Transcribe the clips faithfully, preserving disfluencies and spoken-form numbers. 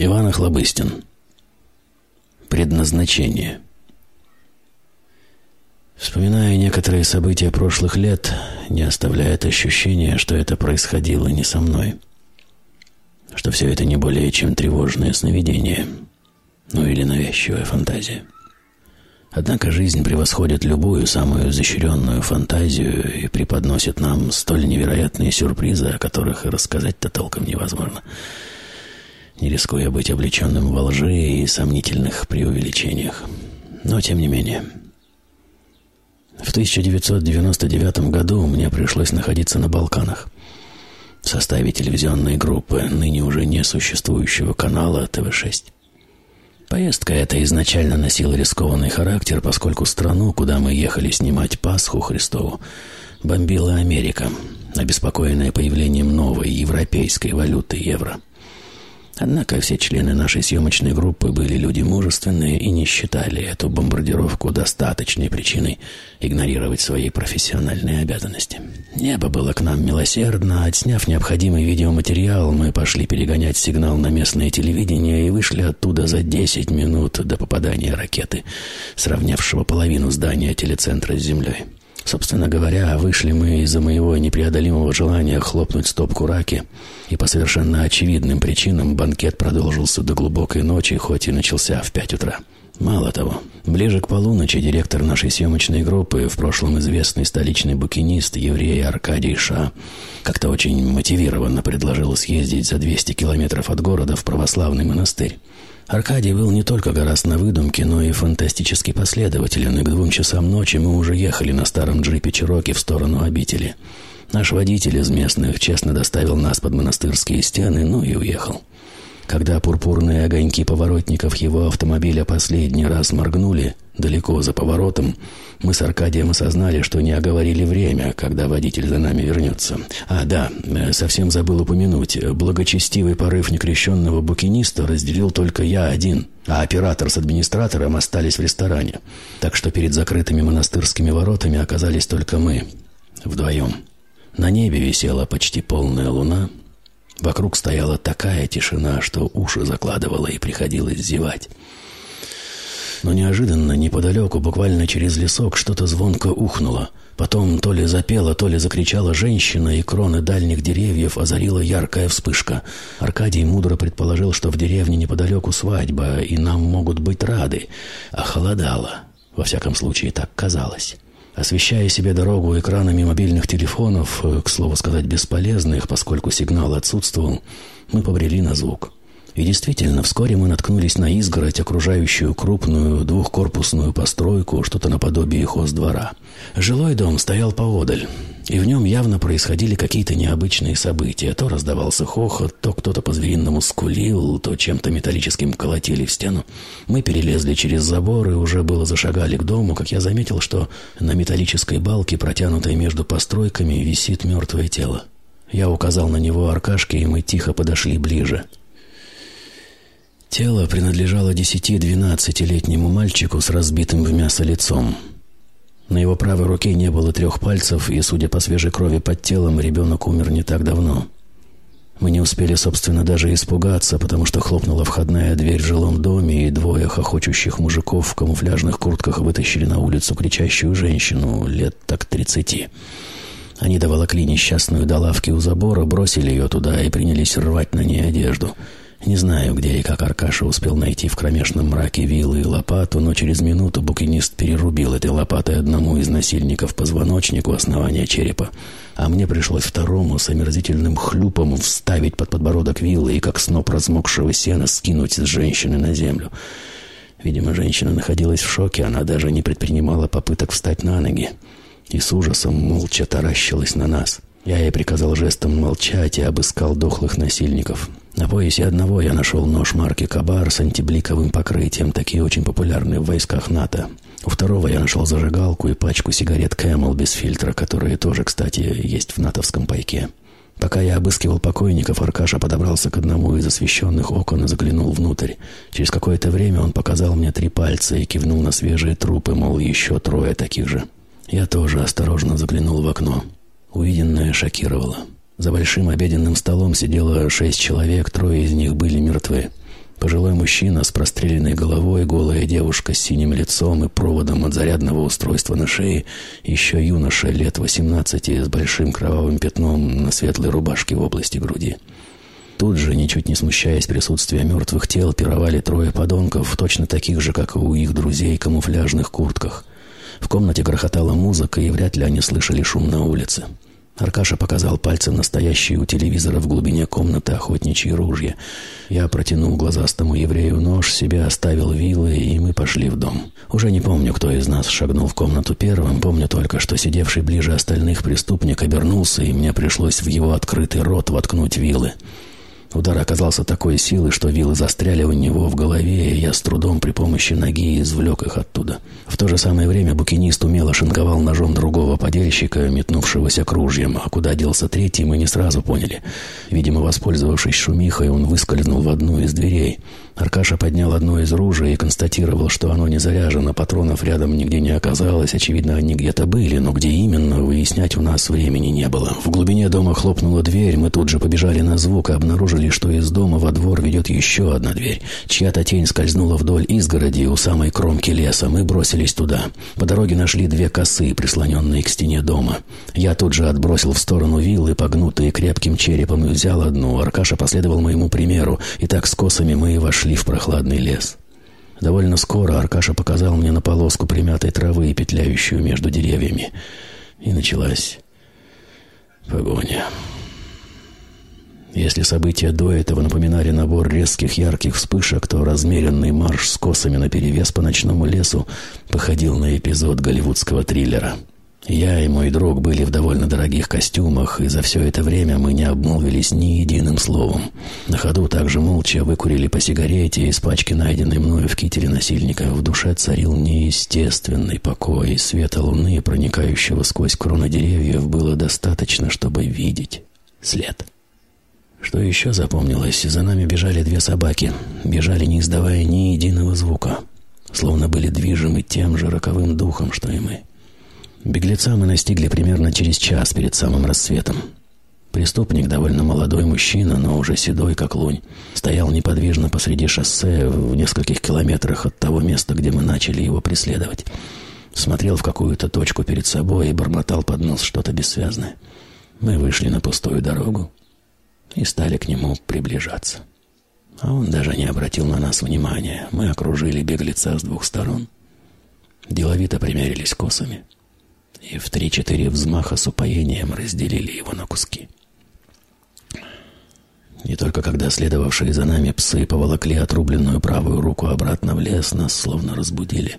Иван Охлобыстин. Предназначение. Вспоминая некоторые события прошлых лет, не оставляет ощущения, что это происходило не со мной. Что все это не более чем тревожное сновидение, ну или навязчивая фантазия. Однако жизнь превосходит любую самую изощренную фантазию и преподносит нам столь невероятные сюрпризы, о которых и рассказать-то толком невозможно, не рискуя быть облеченным во лжи и сомнительных преувеличениях. Но тем не менее. В тысяча девятьсот девяносто девятом году мне пришлось находиться на Балканах в составе телевизионной группы ныне уже несуществующего канала Тэ Вэ шесть. Поездка эта изначально носила рискованный характер, поскольку страну, куда мы ехали снимать Пасху Христову, бомбила Америка, обеспокоенная появлением новой европейской валюты евро. Однако все члены нашей съемочной группы были люди мужественные и не считали эту бомбардировку достаточной причиной игнорировать свои профессиональные обязанности. Небо было к нам милосердно. Отсняв необходимый видеоматериал, мы пошли перегонять сигнал на местное телевидение и вышли оттуда за десять минут до попадания ракеты, сравнявшего половину здания телецентра с землей. Собственно говоря, вышли мы из-за моего непреодолимого желания хлопнуть стопку раки, и по совершенно очевидным причинам банкет продолжился до глубокой ночи, хоть и начался в пять утра. Мало того, ближе к полуночи директор нашей съемочной группы, в прошлом известный столичный букинист, еврей Аркадий Ша, как-то очень мотивированно предложил съездить за двести километров от города в православный монастырь. Аркадий был не только гораст на выдумке, но и фантастически последователен, и к двум часам ночи мы уже ехали на старом джипе Чироки в сторону обители. Наш водитель из местных честно доставил нас под монастырские стены, ну и уехал. Когда пурпурные огоньки поворотников его автомобиля последний раз моргнули далеко за поворотом, мы с Аркадием осознали, что не оговорили время, когда водитель за нами вернется. А, да, совсем забыл упомянуть, благочестивый порыв некрещенного букиниста разделил только я один, а оператор с администратором остались в ресторане. Так что перед закрытыми монастырскими воротами оказались только мы, вдвоем. На небе висела почти полная луна. Вокруг стояла такая тишина, что уши закладывало и приходилось зевать. Но неожиданно, неподалеку, буквально через лесок, что-то звонко ухнуло. Потом то ли запела, то ли закричала женщина, и кроны дальних деревьев озарила яркая вспышка. Аркадий мудро предположил, что в деревне неподалеку свадьба, и нам могут быть рады. А холодало. Во всяком случае, так казалось. Освещая себе дорогу экранами мобильных телефонов, к слову сказать, бесполезных, поскольку сигнал отсутствовал, мы побрели на звук. И действительно, вскоре мы наткнулись на изгородь, окружающую крупную двухкорпусную постройку, что-то наподобие хоздвора. Жилой дом стоял поодаль, и в нем явно происходили какие-то необычные события. То раздавался хохот, то кто-то по-звериному скулил, то чем-то металлическим колотили в стену. Мы перелезли через забор и уже было зашагали к дому, как я заметил, что на металлической балке, протянутой между постройками, висит мертвое тело. Я указал на него Аркашке, и мы тихо подошли ближе. Тело принадлежало десяти-двенадцатилетнему мальчику с разбитым в мясо лицом. На его правой руке не было трех пальцев, и, судя по свежей крови под телом, ребенок умер не так давно. Мы не успели, собственно, даже испугаться, потому что хлопнула входная дверь в жилом доме, и двое хохочущих мужиков в камуфляжных куртках вытащили на улицу кричащую женщину лет так тридцати. Они доволокли несчастную до лавки у забора, бросили ее туда и принялись рвать на ней одежду. Не знаю, где и как Аркаша успел найти в кромешном мраке вилы и лопату, но через минуту букинист перерубил этой лопатой одному из насильников позвоночник у основания черепа, а мне пришлось второму с омерзительным хлюпом вставить под подбородок вилы и, как сноп размокшего сена, скинуть с женщины на землю. Видимо, женщина находилась в шоке, она даже не предпринимала попыток встать на ноги и с ужасом молча таращилась на нас. Я ей приказал жестом молчать и обыскал дохлых насильников. На поясе одного я нашел нож марки «Кабар» с антибликовым покрытием, такие очень популярные в войсках НАТО. У второго я нашел зажигалку и пачку сигарет «Кэмэл» без фильтра, которые тоже, кстати, есть в натовском пайке. Пока я обыскивал покойников, Аркаша подобрался к одному из освещенных окон и заглянул внутрь. Через какое-то время он показал мне три пальца и кивнул на свежие трупы, мол, еще трое таких же. Я тоже осторожно заглянул в окно. Увиденное шокировало. За большим обеденным столом сидело шесть человек, трое из них были мертвы. Пожилой мужчина с простреленной головой, голая девушка с синим лицом и проводом от зарядного устройства на шее, еще юноша лет восемнадцати с большим кровавым пятном на светлой рубашке в области груди. Тут же, ничуть не смущаясь присутствия мертвых тел, пировали трое подонков, точно таких же, как и у их друзей, камуфляжных куртках. В комнате грохотала музыка, и вряд ли они слышали шум на улице. Аркаша показал пальцем настоящие у телевизора в глубине комнаты охотничьи ружья. Я протянул глазастому еврею нож, себе оставил вилы, и мы пошли в дом. Уже не помню, кто из нас шагнул в комнату первым, помню только, что сидевший ближе остальных преступник обернулся, и мне пришлось в его открытый рот воткнуть вилы. Удар оказался такой силы, что вилы застряли у него в голове, и я с трудом при помощи ноги извлек их оттуда. В то же самое время букинист умело шинковал ножом другого подельщика, метнувшегося к ружьям, а куда делся третий, мы не сразу поняли. Видимо, воспользовавшись шумихой, он выскользнул в одну из дверей. Аркаша поднял одно из ружей и констатировал, что оно не заряжено, патронов рядом нигде не оказалось, очевидно, они где-то были, но где именно, выяснять у нас времени не было. В глубине дома хлопнула дверь, мы тут же побежали на звук и обнаружили, что из дома во двор ведет еще одна дверь. Чья-то тень скользнула вдоль изгороди у самой кромки леса. Мы бросились туда. По дороге нашли две косы, прислоненные к стене дома. Я тут же отбросил в сторону виллы, погнутые крепким черепом, и взял одну. Аркаша последовал моему примеру, и так с косами мы и вошли в прохладный лес. Довольно скоро Аркаша показал мне на полоску примятой травы, петляющую между деревьями. И началась погоня. Если события до этого напоминали набор резких ярких вспышек, то размеренный марш с косами наперевес по ночному лесу походил на эпизод голливудского триллера. Я и мой друг были в довольно дорогих костюмах, и за все это время мы не обмолвились ни единым словом. На ходу также молча выкурили по сигарете из пачки, найденной мною в кителе насильника. В душе царил неестественный покой, и света луны, проникающего сквозь кроны деревьев, было достаточно, чтобы видеть след. Что еще запомнилось? За нами бежали две собаки. Бежали, не издавая ни единого звука. Словно были движимы тем же роковым духом, что и мы. Беглеца мы настигли примерно через час перед самым рассветом. Преступник, довольно молодой мужчина, но уже седой, как лунь, стоял неподвижно посреди шоссе в нескольких километрах от того места, где мы начали его преследовать. Смотрел в какую-то точку перед собой и бормотал под нос что-то бессвязное. Мы вышли на пустую дорогу и стали к нему приближаться. А он даже не обратил на нас внимания. Мы окружили беглеца с двух сторон, деловито примерились косами и в три-четыре взмаха с упоением разделили его на куски. И только когда следовавшие за нами псы поволокли отрубленную правую руку обратно в лес, нас словно разбудили.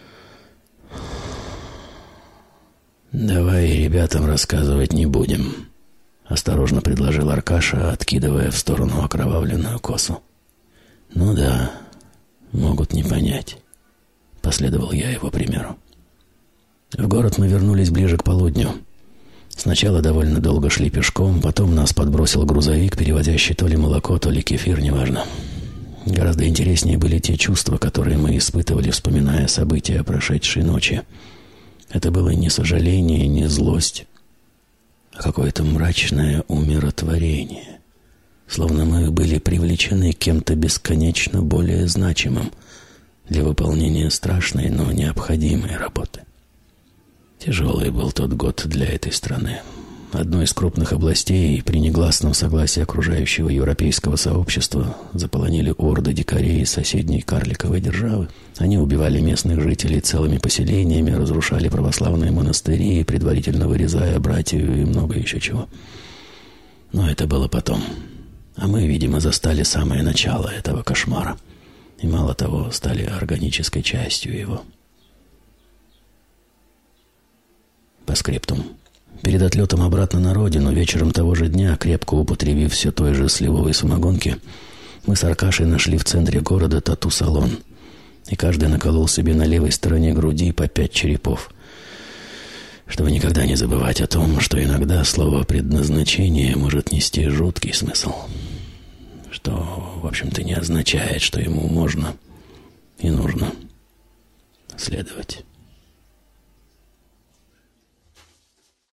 «Давай ребятам рассказывать не будем», — осторожно предложил Аркаша, откидывая в сторону окровавленную косу. «Ну да, могут не понять», — последовал я его примеру. В город мы вернулись ближе к полудню. Сначала довольно долго шли пешком, потом нас подбросил грузовик, перевозящий то ли молоко, то ли кефир, неважно. Гораздо интереснее были те чувства, которые мы испытывали, вспоминая события прошедшей ночи. Это было не сожаление, не злость, а какое-то мрачное умиротворение. Словно мы были привлечены кем-то бесконечно более значимым для выполнения страшной, но необходимой работы. Тяжелый был тот год для этой страны. Одной из крупных областей при негласном согласии окружающего европейского сообщества заполонили орды дикарей из соседней карликовой державы. Они убивали местных жителей целыми поселениями, разрушали православные монастыри, предварительно вырезая братью и много еще чего. Но это было потом. А мы, видимо, застали самое начало этого кошмара. И мало того, стали органической частью его. По скриптум. Перед отлетом обратно на родину, вечером того же дня, крепко употребив все той же сливовой самогонки, мы с Аркашей нашли в центре города тату-салон, и каждый наколол себе на левой стороне груди по пять черепов, чтобы никогда не забывать о том, что иногда слово «предназначение» может нести жуткий смысл, что, в общем-то, не означает, что ему можно и нужно следовать.